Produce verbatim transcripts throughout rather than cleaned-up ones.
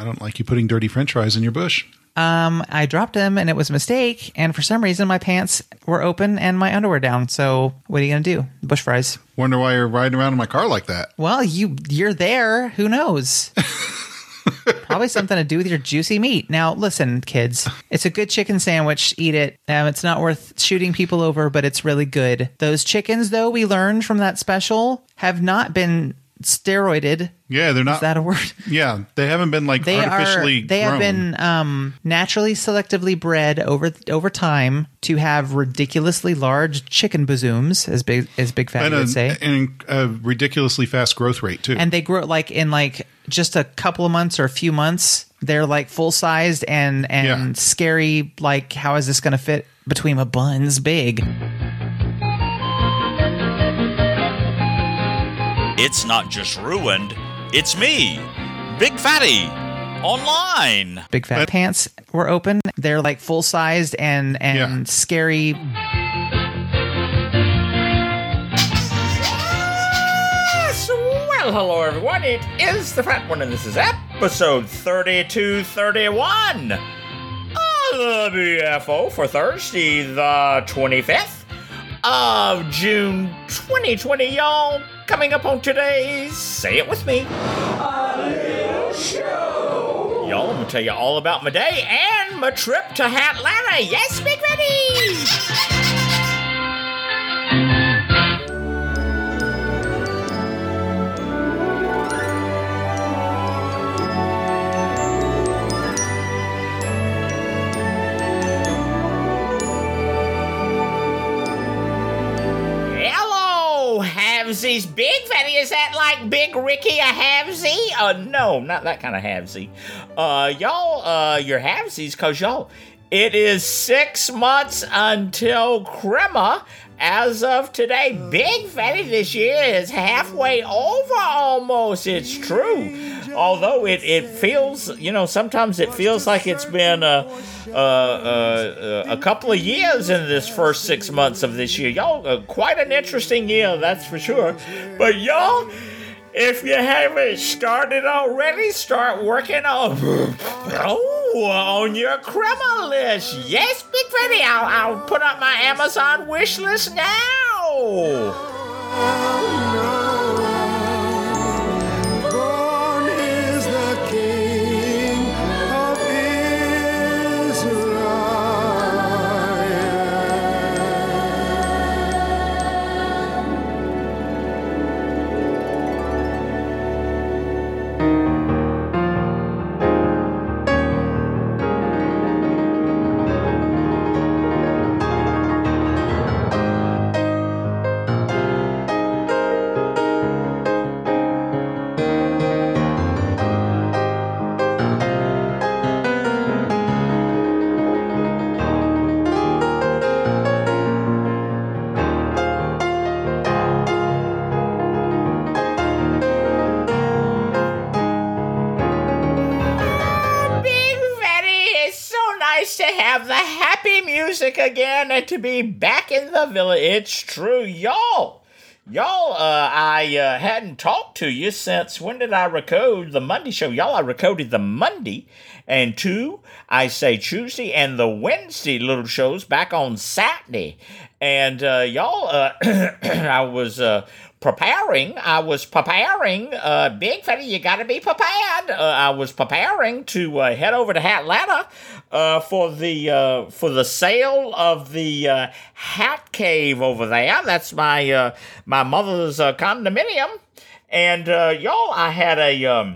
I don't like you putting dirty French fries in your bush. Um, I dropped them and it was a mistake. And for some reason, my pants were open and my underwear down. So what are you going to do? Bush fries. Wonder why you're riding around in my car like that. Well, you, you're there. Who knows? Probably something to do with your juicy meat. Now, listen, kids, it's a good chicken sandwich. Eat it. Um, it's not worth shooting people over, but it's really good. Those chickens, though, we learned from that special, have not been steroided. Yeah, they're not. Is that a word? Yeah, they haven't been like they artificially are, They grown. have been um, naturally selectively bred over over time to have ridiculously large chicken bazooms, as big as Big Fatty and would a, say, and a ridiculously fast growth rate too. and they grow like in like just a couple of months or a few months. They're like full sized and and Yeah. scary. Like, how is this going to fit between my buns? Big. It's not just ruined, it's me, Big Fatty, online. Big fat pants were open. They're like full sized and and Yeah. scary. Yes! Well, hello everyone. It is the Fat One, and this is episode thirty-two thirty-one of the B F O for Thursday, the twenty-fifth of June, twenty twenty. Y'all, coming up on today's Say It With Me, a little show. Y'all, I'm gonna tell you all about my day and my trip to Atlanta. Yes, Big Ready. Halvesies. Big Fatty, is that like Big Ricky a halvesy? Uh, no, not that kind of halvesy. Uh, y'all, uh, you're halvesies because y'all, it is six months until Crema. As of today, Big Fatty this year is halfway over almost. It's true. Although it, it feels, you know, sometimes it feels like it's been a, a, a, a couple of years in this first six months of this year. Y'all, uh, quite an interesting year, that's for sure. But y'all, if you haven't started already, start working on, oh, on your Crema list. Yes, Big Fatty, I'll, I'll put up my Amazon wish list now. Have the happy music again and to be back in the villa. It's true, y'all. Y'all, uh, I uh, hadn't talked to you since, when did I record the Monday show? Y'all, I recorded the Monday and two, I say Tuesday, and the Wednesday little shows back on Saturday. And uh, y'all, uh, I was uh, preparing, I was preparing, uh, Big Fatty, you gotta be prepared. Uh, I was preparing to uh, head over to Atlanta uh, for the uh, for the sale of the uh, Hat Cave over there. That's my uh, my mother's uh, condominium. And uh, y'all, I had a, um,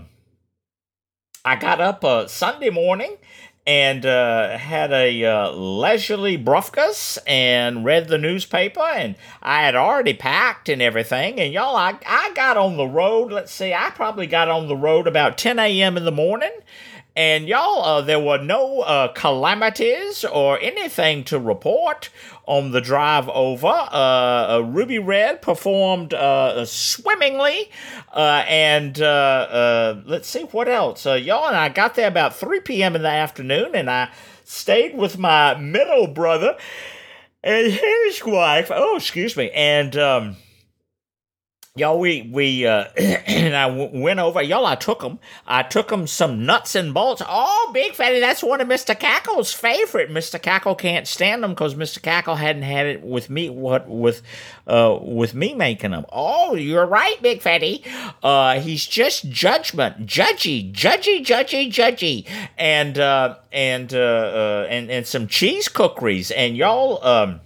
I got up uh, Sunday morning and uh, had a uh, leisurely breakfast and read the newspaper, and I had already packed and everything, and y'all, I, I got on the road, let's see, I probably got on the road about ten a.m. in the morning, and y'all, uh, there were no uh, calamities or anything to report on the drive over. Uh, uh, Ruby Red performed uh, swimmingly, uh, and uh, uh, let's see what else. Uh, y'all, and I got there about three p.m. in the afternoon, and I stayed with my middle brother and his wife. Oh, excuse me. And um, Y'all, we, we, uh, and I w- went over, y'all, I took them, I took them some nuts and bolts. Oh, Big Fatty, that's one of Mister Cackle's favorite. Mister Cackle can't stand them because Mister Cackle hadn't had it with me, what, with, uh, with me making them. Oh, you're right, Big Fatty. Uh, he's just judgment, judgy, judgy, judgy, judgy. And, uh, and, uh, uh, and, and some cheese cookeries. And y'all, um,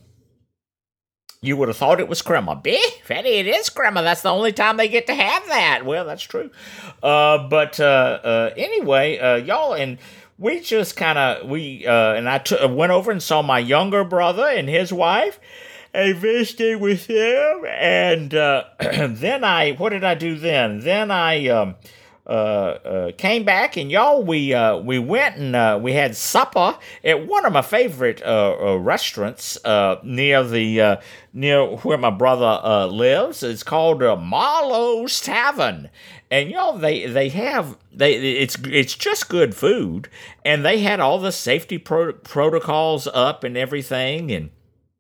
you would have thought it was crema. Big Fatty, it is crema. That's the only time they get to have that. Well, that's true. Uh, but uh, uh, anyway, uh, y'all, and we just kind of, we, uh, and I t- went over and saw my younger brother and his wife, and visited with them. And uh, then I, what did I do then? Then I, um, Uh, uh, came back, and y'all, we uh, we went and uh, we had supper at one of my favorite uh, uh, restaurants uh, near the uh, near where my brother uh, lives. It's called uh, Marlowe's Tavern, and y'all, they they have they it's it's just good food, and they had all the safety pro- protocols up and everything, and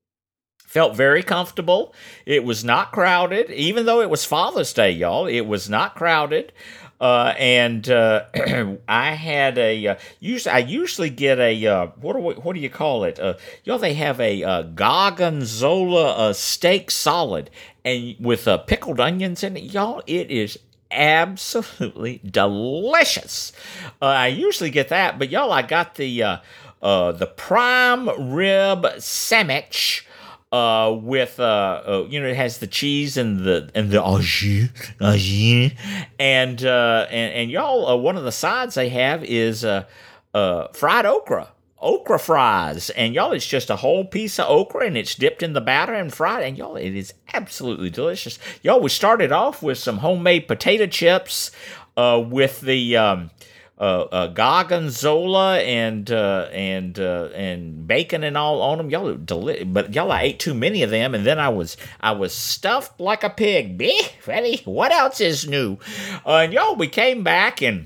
felt very comfortable. It was not crowded, even though it was Father's Day, y'all. It was not crowded. Uh, and uh, I had a uh, usually I usually get a uh, what do we, what do you call it? Uh, y'all, they have a uh, Gorgonzola uh, steak solid and with uh, pickled onions in it. Y'all, it is absolutely delicious. Uh, I usually get that, but y'all, I got the uh, uh, the prime rib sandwich. Uh, with uh, uh, you know, it has the cheese and the and the aubergine, aubergine, and uh, and and y'all, uh, one of the sides they have is uh, uh, fried okra, okra fries, and y'all, it's just a whole piece of okra, and it's dipped in the batter and fried, and y'all, it is absolutely delicious. Y'all, we started off with some homemade potato chips, uh, with the um. Uh, uh, Gorgonzola and uh, and uh, and bacon and all on them, y'all. Deli- but y'all, I ate too many of them, and then I was I was stuffed like a pig. Big Fatty, what else is new? Uh, and y'all, we came back and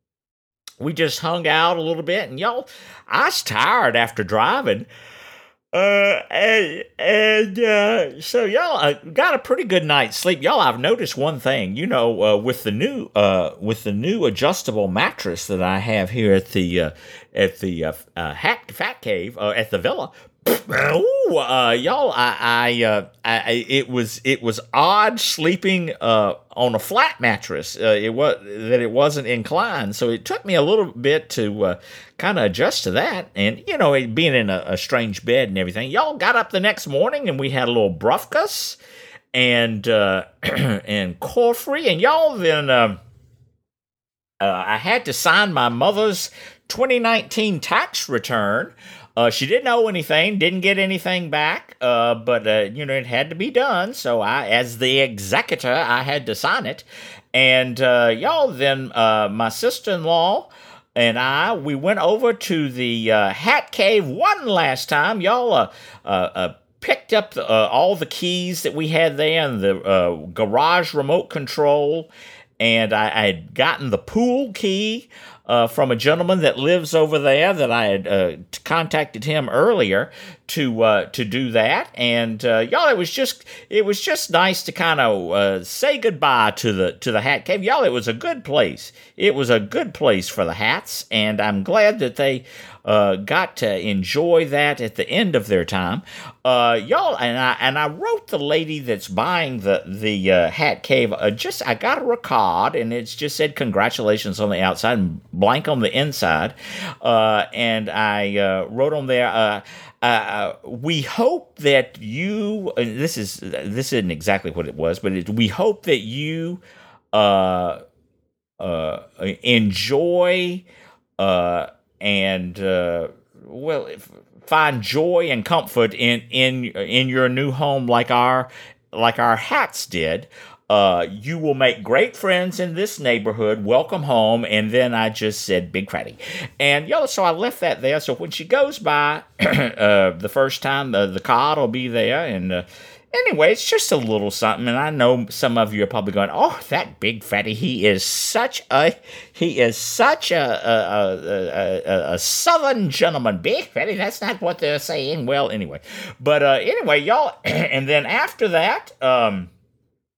we just hung out a little bit, and y'all, I was tired after driving. Uh, and, and, uh, so y'all uh, got a pretty good night's sleep. Y'all, I've noticed one thing, you know, uh, with the new, uh, with the new adjustable mattress that I have here at the, uh, at the, uh, uh hat, Fat Cave, uh, at the villa. Ooh, uh, y'all, I, I, uh, I, it was, it was odd sleeping, uh, on a flat mattress. Uh, it was, that it wasn't inclined. So it took me a little bit to, uh, kind of adjust to that. And, you know, it being in a, a strange bed and everything, y'all got up the next morning and we had a little brufkas and, uh, and coffee, and y'all then, um, uh, I had to sign my mother's twenty nineteen tax return. Uh, she didn't owe anything, didn't get anything back, uh, but, uh, you know, it had to be done. So I, as the executor, I had to sign it. And, uh, y'all, then, uh, my sister-in-law and I, we went over to the, uh, Hat Cave one last time. Y'all, uh, uh, uh picked up the, uh, all the keys that we had there and the, uh, garage remote control. And I, I had gotten the pool key uh, from a gentleman that lives over there that I had uh, contacted him earlier to uh, to do that. And uh, y'all, it was just it was just nice to kind of uh, say goodbye to the to the Hat Cave. Y'all, it was a good place. It was a good place for the hats, and I'm glad that they uh, got to enjoy that at the end of their time. Uh, y'all, and I and I wrote the lady that's buying the the uh, Hat Cave. Uh, just I got her a card, and it's just said congratulations on the outside and blank on the inside. Uh, and I uh, wrote on there. Uh, Uh, we hope that you. Uh, this is this isn't exactly what it was, but it, we hope that you uh, uh, enjoy uh, and uh, well if, find joy and comfort in in in your new home, like our like our hats did. Uh, you will make great friends in this neighborhood. Welcome home. And then I just said, Big Fatty. And, yo, so I left that there. So when she goes by uh, the first time, uh, the card will be there. And uh, anyway, it's just a little something. And I know some of you are probably going, oh, that Big Fatty, he is such a, he is such a, a, a, a, a southern gentleman. Big Fatty, that's not what they're saying. Well, anyway. But uh, anyway, y'all, and then after that, um,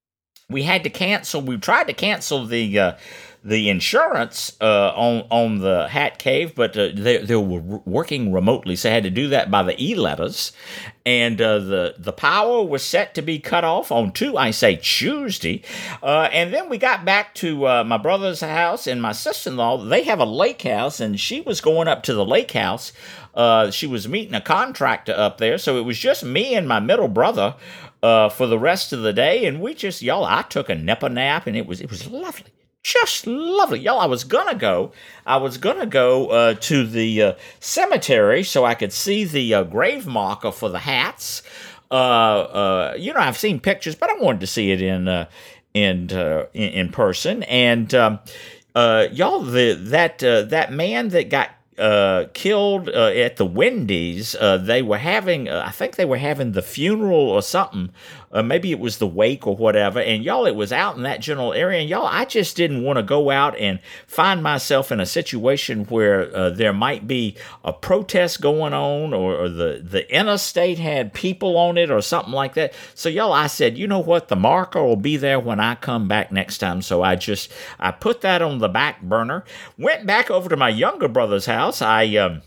we had to cancel. We tried to cancel the uh, the insurance uh, on on the Hat Cave, but uh, they they were working remotely, so I had to do that by the e-letters. And uh, the the power was set to be cut off on two, I say Tuesday, uh, and then we got back to uh, my brother's house and my sister-in-law. They have a lake house, and she was going up to the lake house. Uh, she was meeting a contractor up there, so it was just me and my middle brother uh, for the rest of the day. And we just, y'all, I took a nipper nap, and it was it was lovely. Just lovely. Y'all, I was gonna go. I was gonna go uh, to the uh, cemetery so I could see the uh, grave marker for the hats. Uh, uh, you know, I've seen pictures, but I wanted to see it in uh, in, uh, in in person. And um, uh, y'all, the that uh, that man that got uh, killed uh, at the Wendy's, uh, they were having. Uh, I think they were having the funeral or something. Uh, maybe it was the wake or whatever, and y'all, it was out in that general area, and y'all, I just didn't want to go out and find myself in a situation where uh, there might be a protest going on, or, or the, the interstate had people on it, or something like that. So y'all, I said, you know what, the marker will be there when I come back next time, so I just, I put that on the back burner, went back over to my younger brother's house. I, um,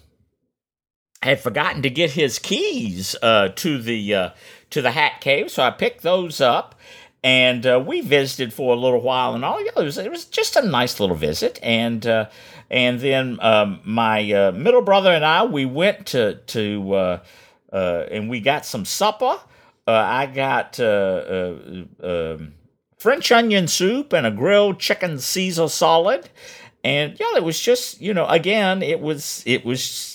had forgotten to get his keys uh, to the uh, to the Hat Cave, so I picked those up, and uh, we visited for a little while. And all it was, it was just a nice little visit. And uh, and then um, my uh, middle brother and I, we went to to uh, uh, and we got some supper. Uh, I got uh, uh, uh, French onion soup and a grilled chicken Caesar salad. And yeah, it was just, you know, again, it was it was.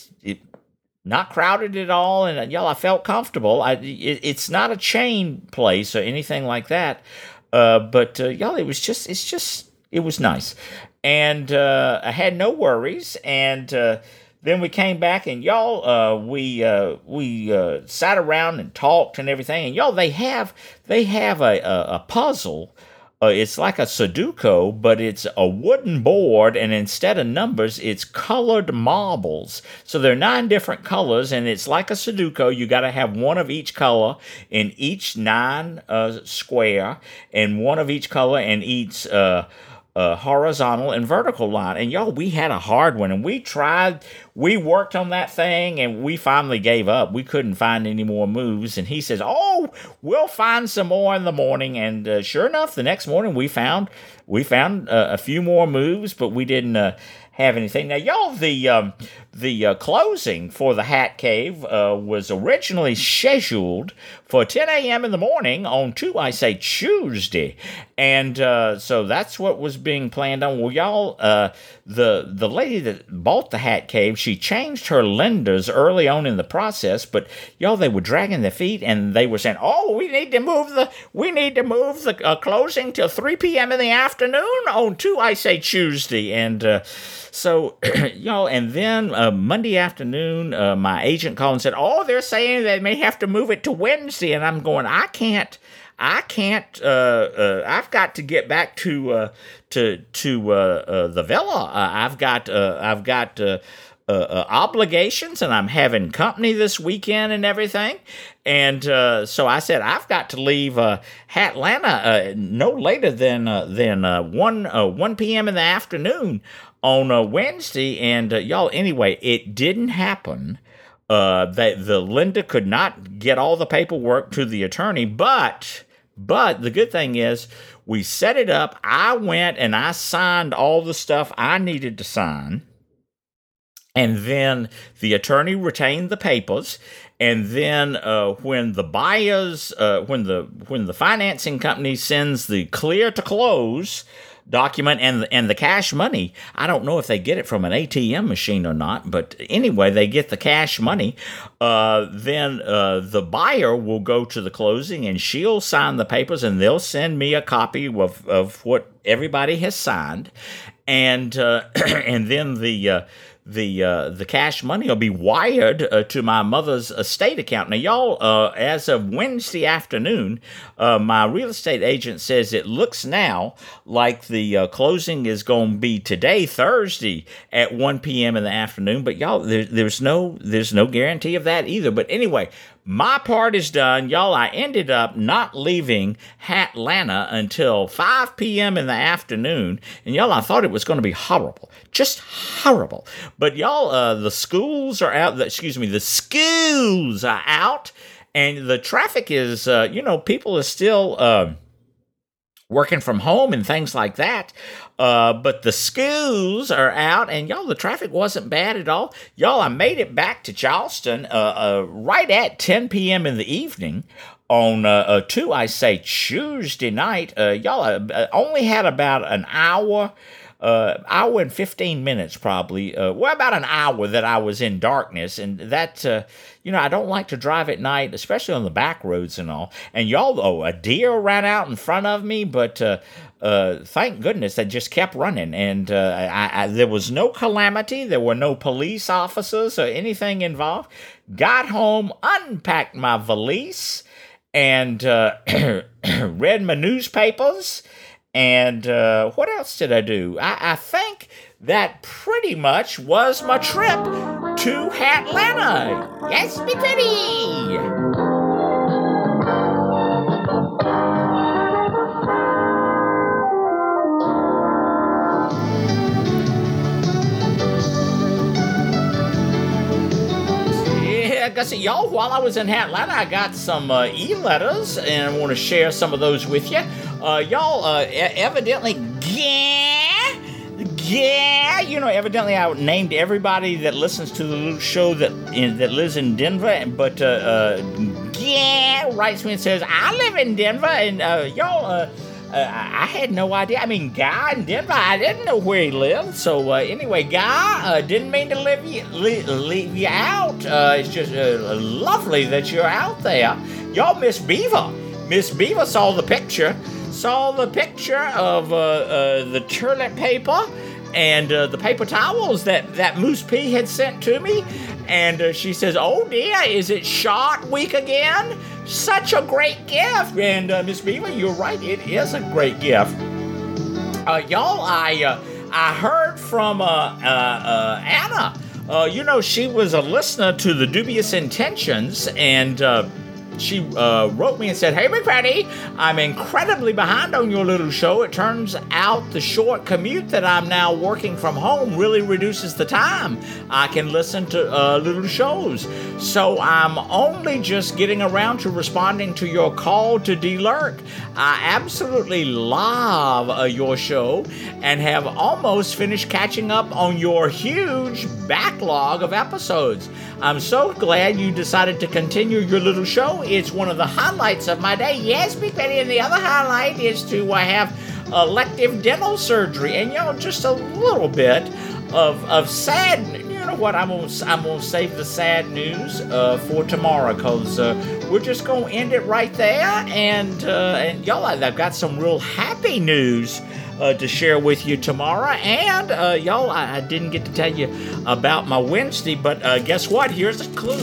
Not crowded at all, and y'all, I felt comfortable. I, it, it's not a chain place or anything like that, uh, but uh, y'all, it was just, it's just, it was nice, and uh, I had no worries. And uh, then we came back, and y'all, uh, we uh, we uh, sat around and talked and everything, and y'all, they have they have a a, a puzzle. Uh, it's like a Sudoku, but it's a wooden board, and instead of numbers, it's colored marbles. So there are nine different colors, and it's like a Sudoku. You got to have one of each color in each nine uh, square, and one of each color in each uh, uh, horizontal and vertical line. And y'all, we had a hard one, and we tried. We worked on that thing, and we finally gave up. We couldn't find any more moves. And he says, "Oh, we'll find some more in the morning." And uh, sure enough, the next morning we found we found uh, a few more moves, but we didn't uh, have anything. Now, y'all, the um, the uh, closing for the Hat Cave uh, was originally scheduled for ten a.m. in the morning on two, I say Tuesday, and uh, so that's what was being planned on. Well, y'all, uh, the the lady that bought the Hat Cave, she changed her lenders early on in the process, but y'all, they were dragging their feet, and they were saying, "Oh, we need to move the we need to move the uh, closing till three p.m. in the afternoon on two, I say Tuesday," and uh, so y'all, and then uh, Monday afternoon, uh, my agent called and said, "Oh, they're saying they may have to move it to Wednesday," and I'm going, "I can't." I can't. Uh, uh, I've got to get back to uh, to to uh, uh, the villa. Uh, I've got. Uh, I've got uh, uh, uh, obligations, and I'm having company this weekend and everything. And uh, so I said I've got to leave uh, Hatlanta uh, no later than uh, than uh, one uh, one p.m. in the afternoon on uh, Wednesday. And uh, y'all, anyway, it didn't happen. Uh, that the lender could not get all the paperwork to the attorney, but. But the good thing is we set it up. I went and I signed all the stuff I needed to sign. And then the attorney retained the papers. And then uh, when the buyers, uh, when the when the financing company sends the clear to close document and the, and the cash money, I don't know if they get it from an A T M machine or not, but anyway, they get the cash money. Uh, then uh, the buyer will go to the closing, and she'll sign the papers, and they'll send me a copy of, of what everybody has signed. And uh, and then the uh, the uh, the cash money will be wired uh, to my mother's estate account. Now, y'all, uh, as of Wednesday afternoon, uh, my real estate agent says it looks now like the uh, closing is going to be today, Thursday, at one p.m. in the afternoon. But y'all, there, there's no there's no guarantee of that either. But anyway, my part is done. Y'all, I ended up not leaving Hatlanta until five p.m. in the afternoon. And y'all, I thought it was going to be horrible. Just horrible. But y'all, uh, the schools are out. Excuse me, the schools are out. And the traffic is, uh, you know, people are still uh, working from home and things like that. Uh, but the schools are out, and y'all, the traffic wasn't bad at all. Y'all, I made it back to Charleston uh, uh, right at ten p.m. in the evening on uh, uh, two, I say, Tuesday night. Uh, y'all, uh, only had about an hour. Uh, hour and fifteen minutes probably, uh, well, about an hour that I was in darkness, and that, uh, you know, I don't like to drive at night, especially on the back roads and all, and y'all, oh, a deer ran out in front of me, but, uh, uh, thank goodness they just kept running, and, uh, I, I, there was no calamity, there were no police officers or anything involved. Got home, unpacked my valise, and, uh, read my newspapers. And uh, what else did I do? I, I think that pretty much was my trip to Hatlanta. Yes, me pretty. Yeah, I guess y'all, while I was in Hatlanta, I got some uh, e-letters, and I want to share some of those with you. Uh, y'all, uh, evidently, yeah, yeah, you know, evidently I named everybody that listens to the little show that in, that lives in Denver, but, uh, uh, yeah, writes me and says, I live in Denver, and, uh, y'all, uh, uh, I had no idea. I mean, Guy in Denver, I didn't know where he lived, so, uh, anyway, Guy, uh, didn't mean to leave you, leave, leave you out. Uh, it's just, uh, lovely that you're out there. Y'all, Miss Beaver, Miss Beaver saw the picture. Saw the picture of uh, uh, the toilet paper and uh, the paper towels that, that Moose P had sent to me. And uh, she says, oh dear, is it Shark Week again? Such a great gift. And uh, Miss Beaver, you're right, it is a great gift. Uh, y'all, I uh, I heard from uh, uh, uh, Anna. Uh, you know, she was a listener to the Dubious Intentions, and uh, she uh, wrote me and said, hey, Big Fatty, I'm incredibly behind on your little show. It turns out the short commute that I'm now working from home really reduces the time I can listen to uh, little shows. So I'm only just getting around to responding to your call to de-lurk. I absolutely love uh, your show and have almost finished catching up on your huge backlog of episodes. I'm so glad you decided to continue your little show. It's one of the highlights of my day. Yes, Big Betty, and the other highlight is to uh, have elective dental surgery. And, you know, just a little bit of of sad, you know what, I'm going to I'm gonna save the sad news uh, for tomorrow, because uh, we're just going to end it right there. And, uh, and y'all, I've got some real happy news Uh, to share with you tomorrow. And uh, y'all, I, I didn't get to tell you about my Wednesday, but uh, guess what? Here's a clue.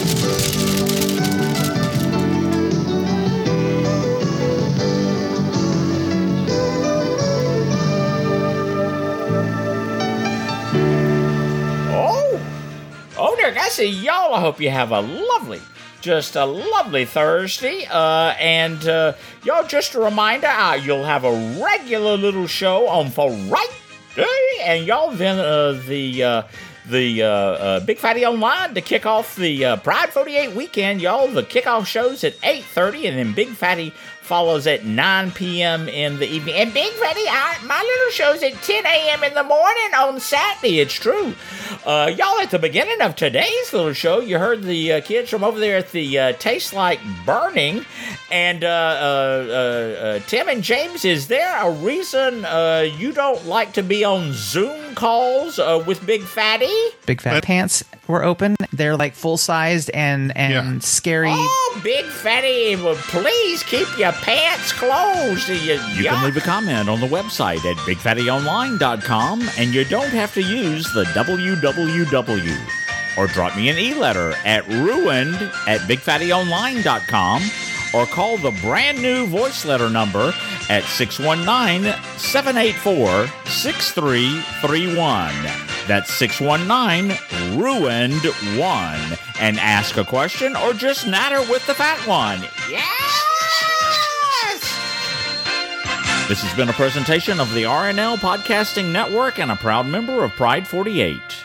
Oh, oh there, guys. Y'all, I hope you have a lovely Just a lovely Thursday, uh, and uh, y'all, just a reminder, uh, you'll have a regular little show on Friday, and y'all, then uh, the uh, the uh, uh, Big Fatty Online to kick off the uh, Pride forty-eight weekend. Y'all, the kickoff show's at eight thirty, and then Big Fatty follows at nine p.m. in the evening. And Big Fatty, I, my little show's at ten a.m. in the morning on Saturday. It's true. Uh, y'all, at the beginning of today's little show, you heard the uh, kids from over there at the uh, Taste Like Burning. And uh, uh, uh, uh, Tim and James, is there a reason uh, you don't like to be on Zoom calls uh, with Big Fatty? Big Fat Pants were open. They're like full-sized and, and Yeah. scary. Oh, Big Fatty, well, please keep your pants closed. You, You can leave a comment on the website at big fatty online dot com, and you don't have to use the W W W. Or drop me an e-letter at ruined at big fatty online dot com, or call the brand new voice letter number at six one nine, seven eight four, six three three one. That's six one nine, ruined one. And ask a question or just natter with the fat one. Yes! This has been a presentation of the R N L Podcasting Network and a proud member of Pride forty-eight.